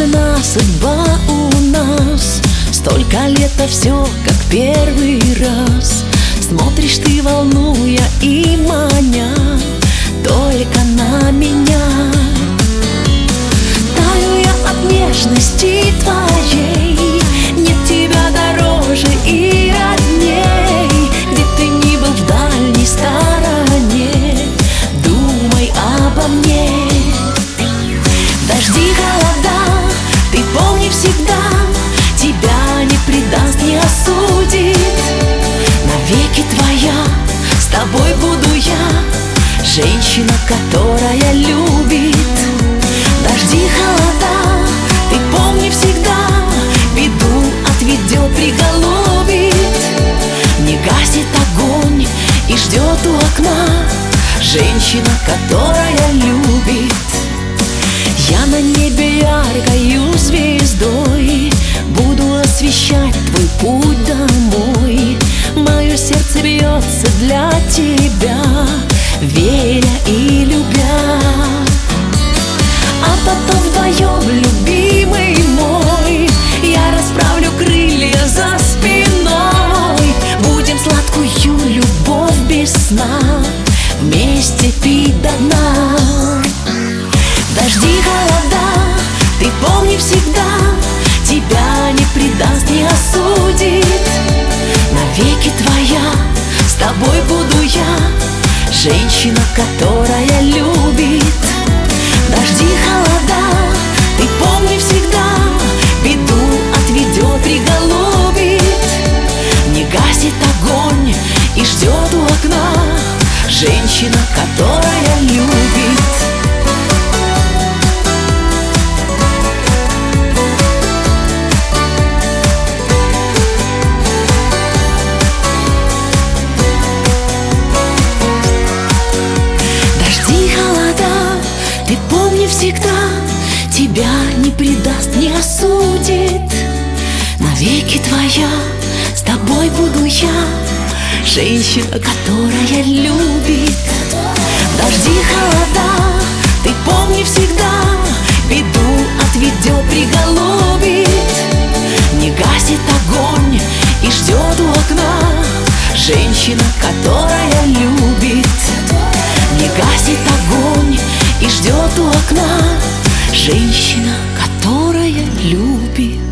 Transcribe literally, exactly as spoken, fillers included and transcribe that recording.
одна судьба у нас. Столько лет, а все как первый раз. Смотришь ты, волнуя и маня только на меня. Таю я от нежности твоей, нет тебя дороже и родней. Где ты ни был в дальней стороне, думай обо мне. Дожди, холода, ты помни всегда, тебя не предаст, не осудит. Навеки твоя, с тобой буду я, женщина, которая любит. Дожди, холода, ты помни всегда, беду отведет, приголубит. Не гаснет огонь и ждет у окна, женщина, которая любит. Я на небе яркою звездой буду освещать твой путь домой. Мое сердце бьется для тебя, веря и любя. А потом вдвоем, любимый мой, я расправлю крылья за спиной. Будем сладкую любовь без сна вместе пить до дна. Дожди, холода, ты помни всегда, тебя не предаст, не осудит. Навеки твоя, с тобой буду я, женщина, которая любит. Дожди, холода, ты помни всегда, беду отведет, приголубит. Не гаснет огонь и ждет у окна, женщина, которая любит. Ты помни всегда, тебя не предаст, не осудит. Навеки твоя, с тобой буду я, женщина, которая любит. Дожди, холода, ты помни всегда, беду отведет, приголубит. Не гаснет огонь и ждет у окна, женщина, которая любит. Не гаснет огонь и ждет у окна, женщина, которая любит.